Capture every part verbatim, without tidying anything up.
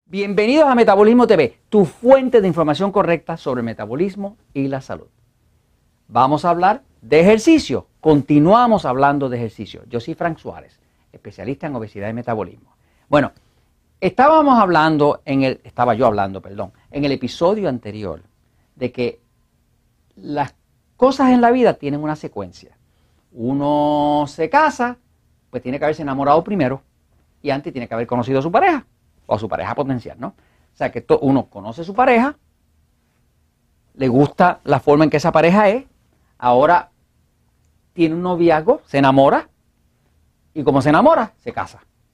Bienvenidos a Metabolismo T V, tu fuente de información correcta sobre el metabolismo y la salud. Vamos a hablar de ejercicio. Continuamos hablando de ejercicio. Yo soy Frank Suárez, especialista en obesidad y metabolismo. Bueno, estábamos hablando, en el, estaba yo hablando, perdón, en el episodio anterior de que las cosas en la vida tienen una secuencia. Uno se casa, pues tiene que haberse enamorado primero y antes tiene que haber conocido a su pareja. O a su pareja potencial, ¿no? O sea, que uno conoce a su pareja, le gusta la forma en que esa pareja es, ahora tiene un noviazgo, se enamora, y como se enamora, se casa.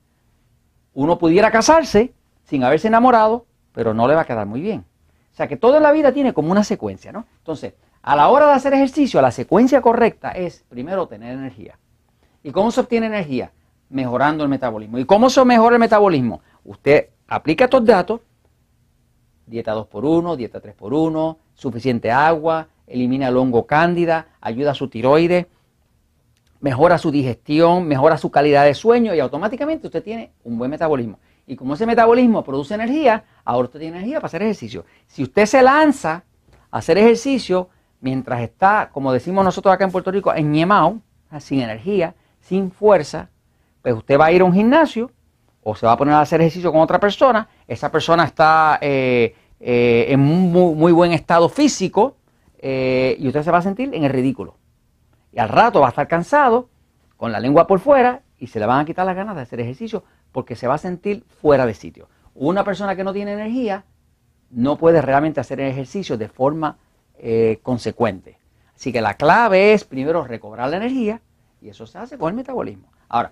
Uno pudiera casarse sin haberse enamorado, pero no le va a quedar muy bien. O sea, que todo en la vida tiene como una secuencia, ¿no? Entonces, a la hora de hacer ejercicio, la secuencia correcta es, primero, tener energía. ¿Y cómo se obtiene energía? Mejorando el metabolismo. ¿Y cómo se mejora el metabolismo? Usted aplica estos datos, dieta dos por uno, dieta tres por uno, suficiente agua, elimina el hongo cándida, ayuda a su tiroides, mejora su digestión, mejora su calidad de sueño y automáticamente usted tiene un buen metabolismo. Y como ese metabolismo produce energía, ahora usted tiene energía para hacer ejercicio. Si usted se lanza a hacer ejercicio mientras está, como decimos nosotros acá en Puerto Rico, enñemado, sin energía, sin fuerza, pues usted va a ir a un gimnasio o se va a poner a hacer ejercicio con otra persona, esa persona está eh, eh, en un muy, muy buen estado físico eh, y usted se va a sentir en el ridículo. Y al rato va a estar cansado, con la lengua por fuera, y se le van a quitar las ganas de hacer ejercicio porque se va a sentir fuera de sitio. Una persona que no tiene energía no puede realmente hacer ejercicio de forma eh, consecuente. Así que la clave es primero recobrar la energía y eso se hace con el metabolismo. Ahora,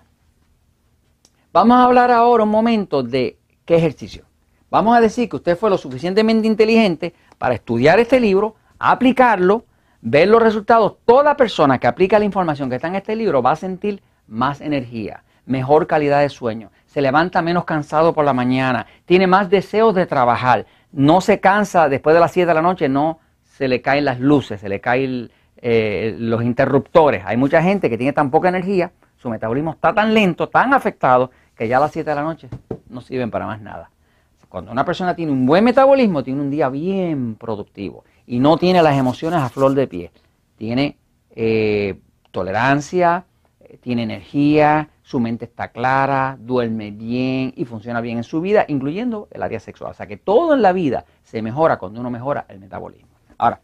vamos a hablar ahora un momento de qué ejercicio. Vamos a decir que usted fue lo suficientemente inteligente para estudiar este libro, aplicarlo, ver los resultados. Toda persona que aplica la información que está en este libro va a sentir más energía, mejor calidad de sueño, se levanta menos cansado por la mañana, tiene más deseos de trabajar, no se cansa después de las siete de la noche, no se le caen las luces, se le caen eh, los interruptores. Hay mucha gente que tiene tan poca energía, su metabolismo está tan lento, tan afectado, que ya a las siete de la noche no sirven para más nada. Cuando una persona tiene un buen metabolismo, tiene un día bien productivo y no tiene las emociones a flor de piel. Tiene eh, tolerancia, eh, tiene energía, su mente está clara, duerme bien y funciona bien en su vida, incluyendo el área sexual. O sea que todo en la vida se mejora cuando uno mejora el metabolismo. Ahora,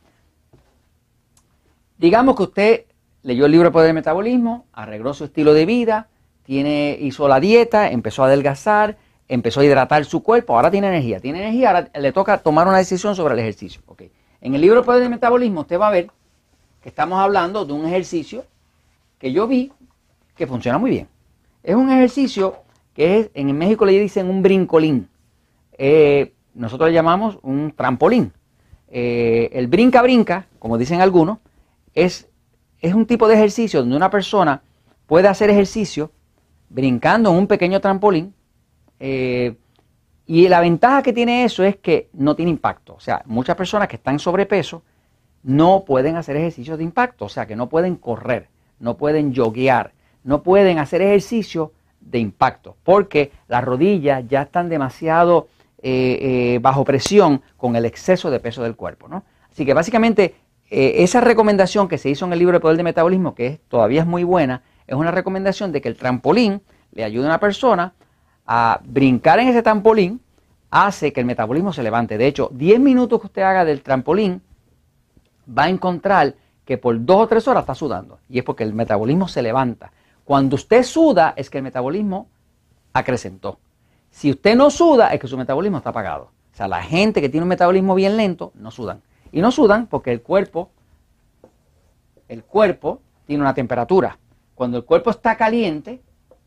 digamos que usted leyó el libro El Poder del Metabolismo, arregló su estilo de vida, Tiene, hizo la dieta, empezó a adelgazar, empezó a hidratar su cuerpo, ahora tiene energía. Tiene energía, ahora le toca tomar una decisión sobre el ejercicio. Okay. En el libro El Poder del Metabolismo usted va a ver que estamos hablando de un ejercicio que yo vi que funciona muy bien. Es un ejercicio que es, en México le dicen un brincolín. Eh, nosotros le llamamos un trampolín. Eh, el brinca-brinca, como dicen algunos, es, es un tipo de ejercicio donde una persona puede hacer ejercicio brincando en un pequeño trampolín, eh, y la ventaja que tiene eso es que no tiene impacto. O sea, muchas personas que están sobrepeso no pueden hacer ejercicios de impacto, o sea, que no pueden correr, no pueden joguear, no pueden hacer ejercicio de impacto, porque las rodillas ya están demasiado eh, eh, bajo presión con el exceso de peso del cuerpo, ¿no? Así que básicamente eh, esa recomendación que se hizo en el libro El Poder del Metabolismo, que es, todavía es muy buena, es una recomendación de que el trampolín le ayude a una persona a brincar en ese trampolín, hace que el metabolismo se levante. De hecho, diez minutos que usted haga del trampolín, va a encontrar que por dos o tres horas está sudando. Y es porque el metabolismo se levanta. Cuando usted suda, es que el metabolismo acrecentó. Si usted no suda, es que su metabolismo está apagado. O sea, la gente que tiene un metabolismo bien lento, no sudan. Y no sudan porque el cuerpo, el cuerpo tiene una temperatura. Cuando el cuerpo está caliente,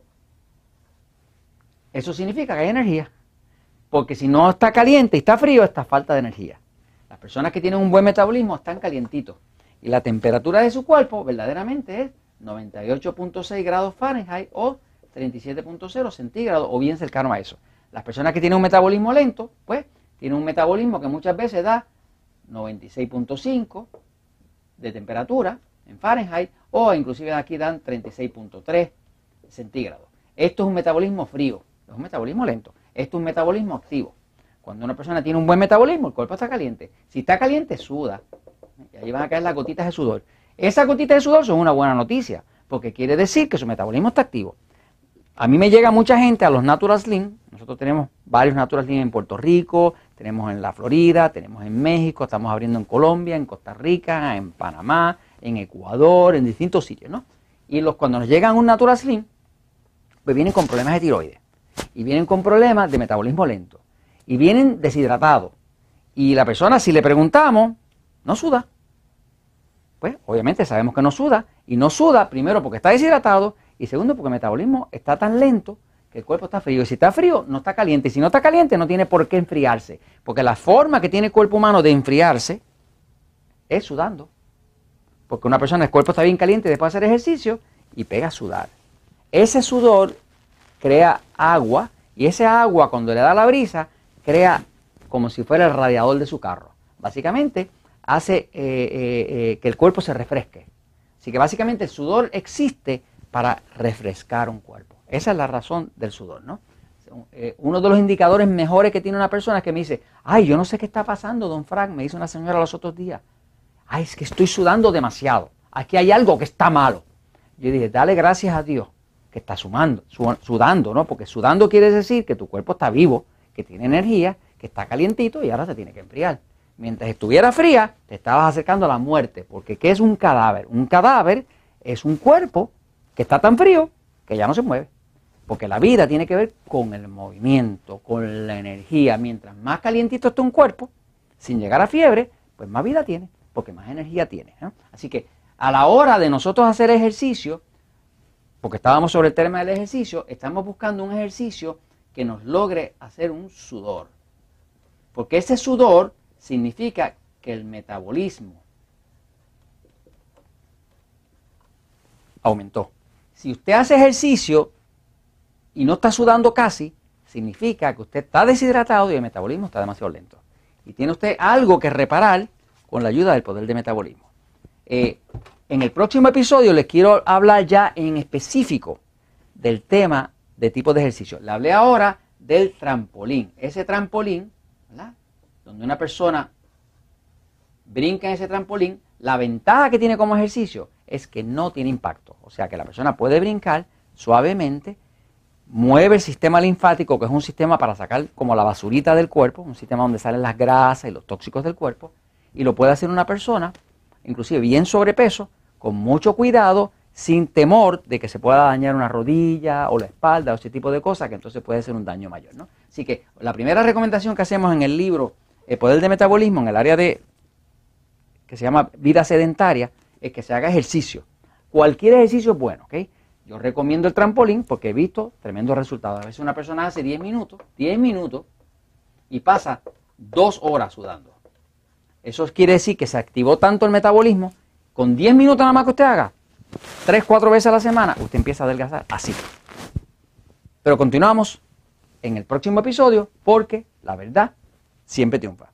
eso significa que hay energía. Porque si no está caliente y está frío, está falta de energía. Las personas que tienen un buen metabolismo están calientitos. Y la temperatura de su cuerpo verdaderamente es noventa y ocho punto seis grados Fahrenheit o treinta y siete punto cero centígrados o bien cercano a eso. Las personas que tienen un metabolismo lento, pues, tienen un metabolismo que muchas veces da noventa y seis punto cinco de temperatura en Fahrenheit o inclusive aquí dan treinta y seis punto tres centígrados. Esto es un metabolismo frío, es un metabolismo lento. Esto es un metabolismo activo. Cuando una persona tiene un buen metabolismo, el cuerpo está caliente. Si está caliente, suda. Y ahí van a caer las gotitas de sudor. Esas gotitas de sudor son una buena noticia, porque quiere decir que su metabolismo está activo. A mí me llega mucha gente a los Natural Slim. Nosotros tenemos varios Natural Slim en Puerto Rico, tenemos en la Florida, tenemos en México, estamos abriendo en Colombia, en Costa Rica, en Panamá, en Ecuador, en distintos sitios, ¿no? Y los, cuando nos llegan un Natural Slim, pues vienen con problemas de tiroides, y vienen con problemas de metabolismo lento, y vienen deshidratados. Y la persona, si le preguntamos, no suda. Pues obviamente sabemos que no suda, y no suda primero porque está deshidratado, y segundo porque el metabolismo está tan lento que el cuerpo está frío. Y si está frío, no está caliente. Y si no está caliente, no tiene por qué enfriarse. Porque la forma que tiene el cuerpo humano de enfriarse es sudando. Porque una persona, el cuerpo está bien caliente después de hacer ejercicio y pega a sudar. Ese sudor crea agua, y ese agua cuando le da la brisa, crea como si fuera el radiador de su carro. Básicamente hace eh, eh, eh, que el cuerpo se refresque. Así que básicamente el sudor existe para refrescar un cuerpo. Esa es la razón del sudor, ¿no? Eh, uno de los indicadores mejores que tiene una persona es que me dice, ay, yo no sé qué está pasando, don Frank, me dice una señora los otros días. Ay, es que estoy sudando demasiado. Aquí hay algo que está malo. Yo dije, dale gracias a Dios que está sumando, sudando, ¿no? Porque sudando quiere decir que tu cuerpo está vivo, que tiene energía, que está calientito y ahora se tiene que enfriar. Mientras estuviera fría, te estabas acercando a la muerte. Porque ¿qué es un cadáver? Un cadáver es un cuerpo que está tan frío que ya no se mueve. Porque la vida tiene que ver con el movimiento, con la energía. Mientras más calientito esté un cuerpo, sin llegar a fiebre, pues más vida tiene, porque más energía tiene, ¿no? Así que a la hora de nosotros hacer ejercicio, porque estábamos sobre el tema del ejercicio, estamos buscando un ejercicio que nos logre hacer un sudor. Porque ese sudor significa que el metabolismo aumentó. Si usted hace ejercicio y no está sudando casi, significa que usted está deshidratado y el metabolismo está demasiado lento. Y tiene usted algo que reparar con la ayuda del poder de metabolismo. Eh, en el próximo episodio les quiero hablar ya en específico del tema de tipo de ejercicio. Le hablé ahora del trampolín. Ese trampolín, ¿verdad?, donde una persona brinca en ese trampolín, la ventaja que tiene como ejercicio es que no tiene impacto. O sea que la persona puede brincar suavemente, mueve el sistema linfático, que es un sistema para sacar como la basurita del cuerpo, un sistema donde salen las grasas y los tóxicos del cuerpo, y lo puede hacer una persona, inclusive bien sobrepeso, con mucho cuidado, sin temor de que se pueda dañar una rodilla o la espalda o ese tipo de cosas, que entonces puede ser un daño mayor, ¿no? Así que la primera recomendación que hacemos en el libro El Poder del Metabolismo, en el área de que se llama vida sedentaria, es que se haga ejercicio. Cualquier ejercicio es bueno, ¿ok? Yo recomiendo el trampolín porque he visto tremendos resultados. A veces una persona hace diez minutos, diez minutos y pasa dos horas sudando. Eso quiere decir que se activó tanto el metabolismo, con diez minutos nada más que usted haga, tres, cuatro veces a la semana, usted empieza a adelgazar así. Pero continuamos en el próximo episodio porque la verdad siempre triunfa.